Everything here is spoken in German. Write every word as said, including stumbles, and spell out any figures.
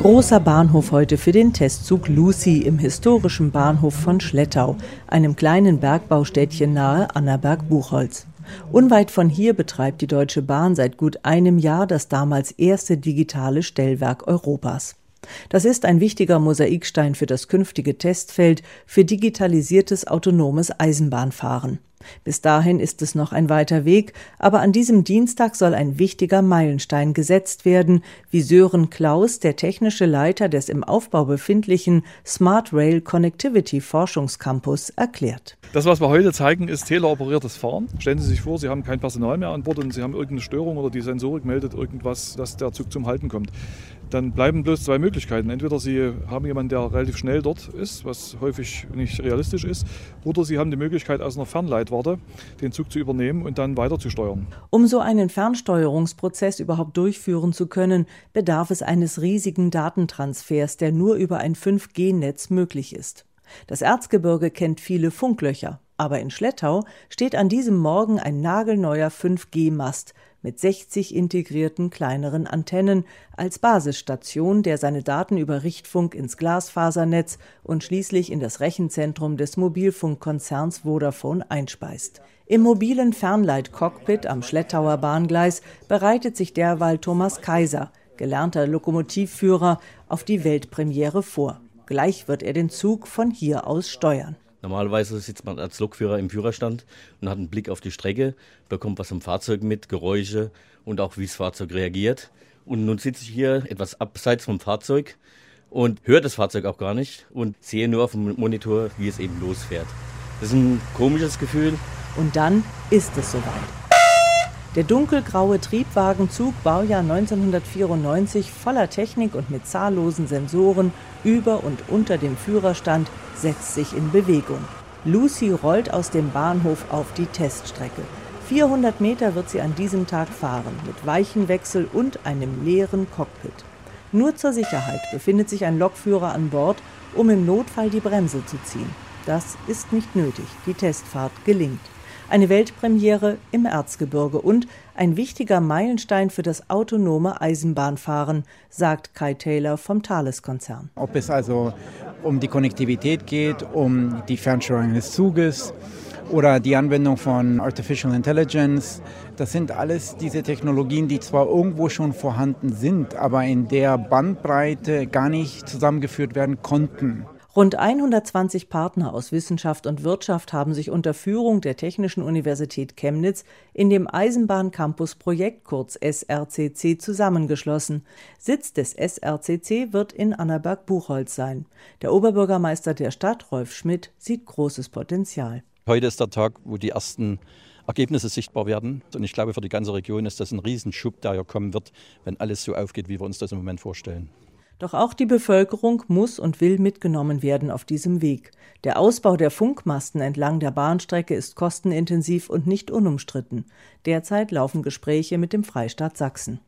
Großer Bahnhof heute für den Testzug Lucy im historischen Bahnhof von Schlettau, einem kleinen Bergbaustädtchen nahe Annaberg-Buchholz. Unweit von hier betreibt die Deutsche Bahn seit gut einem Jahr das damals erste digitale Stellwerk Europas. Das ist ein wichtiger Mosaikstein für das künftige Testfeld für digitalisiertes autonomes Eisenbahnfahren. Bis dahin ist es noch ein weiter Weg, aber an diesem Dienstag soll ein wichtiger Meilenstein gesetzt werden, wie Sören Klaus, der technische Leiter des im Aufbau befindlichen Smart Rail Connectivity Forschungscampus, erklärt. Das, was wir heute zeigen, ist teleoperiertes Fahren. Stellen Sie sich vor, Sie haben kein Personal mehr an Bord und Sie haben irgendeine Störung oder die Sensorik meldet irgendwas, dass der Zug zum Halten kommt. Dann bleiben bloß zwei Möglichkeiten. Entweder Sie haben jemanden, der relativ schnell dort ist, was häufig nicht realistisch ist, oder Sie haben die Möglichkeit, aus einer Fernleitwarte den Zug zu übernehmen und dann weiter zu steuern. Um so einen Fernsteuerungsprozess überhaupt durchführen zu können, bedarf es eines riesigen Datentransfers, der nur über ein fünf G Netz möglich ist. Das Erzgebirge kennt viele Funklöcher, aber in Schlettau steht an diesem Morgen ein nagelneuer fünf G Mast mit sechzig integrierten kleineren Antennen als Basisstation, der seine Daten über Richtfunk ins Glasfasernetz und schließlich in das Rechenzentrum des Mobilfunkkonzerns Vodafone einspeist. Im mobilen Fernleit-Cockpit am Schlettauer Bahngleis bereitet sich derweil Thomas Kaiser, gelernter Lokomotivführer, auf die Weltpremiere vor. Gleich wird er den Zug von hier aus steuern. Normalerweise sitzt man als Lokführer im Führerstand und hat einen Blick auf die Strecke, bekommt was vom Fahrzeug mit, Geräusche und auch wie das Fahrzeug reagiert. Und nun sitze ich hier etwas abseits vom Fahrzeug und höre das Fahrzeug auch gar nicht und sehe nur auf dem Monitor, wie es eben losfährt. Das ist ein komisches Gefühl. Und dann ist es soweit. Der dunkelgraue Triebwagenzug, Baujahr neunzehnhundertvierundneunzig, voller Technik und mit zahllosen Sensoren über und unter dem Führerstand, setzt sich in Bewegung. Lucy rollt aus dem Bahnhof auf die Teststrecke. vierhundert Meter wird sie an diesem Tag fahren, mit Weichenwechsel und einem leeren Cockpit. Nur zur Sicherheit befindet sich ein Lokführer an Bord, um im Notfall die Bremse zu ziehen. Das ist nicht nötig, die Testfahrt gelingt. Eine Weltpremiere im Erzgebirge und ein wichtiger Meilenstein für das autonome Eisenbahnfahren, sagt Kai Taylor vom Thales-Konzern. Ob es also um die Konnektivität geht, um die Fernsteuerung des Zuges oder die Anwendung von Artificial Intelligence, das sind alles diese Technologien, die zwar irgendwo schon vorhanden sind, aber in der Bandbreite gar nicht zusammengeführt werden konnten. Rund hundertzwanzig Partner aus Wissenschaft und Wirtschaft haben sich unter Führung der Technischen Universität Chemnitz in dem Eisenbahncampus-Projekt, kurz S R C C, zusammengeschlossen. Sitz des S R C C wird in Annaberg-Buchholz sein. Der Oberbürgermeister der Stadt, Rolf Schmidt, sieht großes Potenzial. Heute ist der Tag, wo die ersten Ergebnisse sichtbar werden. Und ich glaube, für die ganze Region ist das ein Riesenschub, der ja kommen wird, wenn alles so aufgeht, wie wir uns das im Moment vorstellen. Doch auch die Bevölkerung muss und will mitgenommen werden auf diesem Weg. Der Ausbau der Funkmasten entlang der Bahnstrecke ist kostenintensiv und nicht unumstritten. Derzeit laufen Gespräche mit dem Freistaat Sachsen.